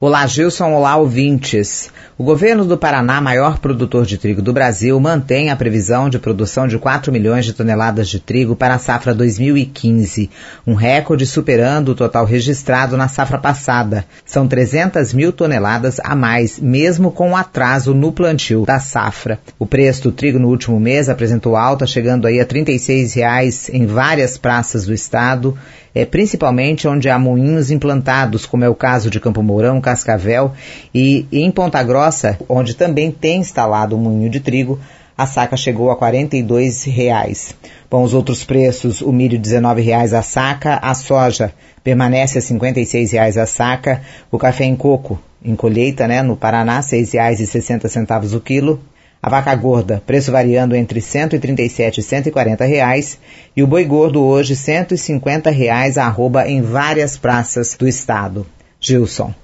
Olá, Gilson. Olá, ouvintes. O governo do Paraná, maior produtor de trigo do Brasil, mantém a previsão de produção de 4 milhões de toneladas de trigo para a safra 2015, um recorde superando o total registrado na safra passada. São 300 mil toneladas a mais, mesmo com o atraso no plantio da safra. O preço do trigo no último mês apresentou alta, chegando aí a R$ 36 em várias praças do estado, principalmente onde há moinhos implantados, como é o caso de Campo Mourão, Cascavel, e em Ponta Grossa, onde também tem instalado um moinho de trigo, a saca chegou a R$ 42. Bom, os outros preços, o milho R$ 19 a saca, a soja permanece a R$ 56 a saca, o café em coco, em colheita, no Paraná, R$ 6,60 o quilo, a vaca gorda, preço variando entre R$ 137 e R$ 140, e o boi gordo hoje R$ 150 a arroba em várias praças do estado. Gilson.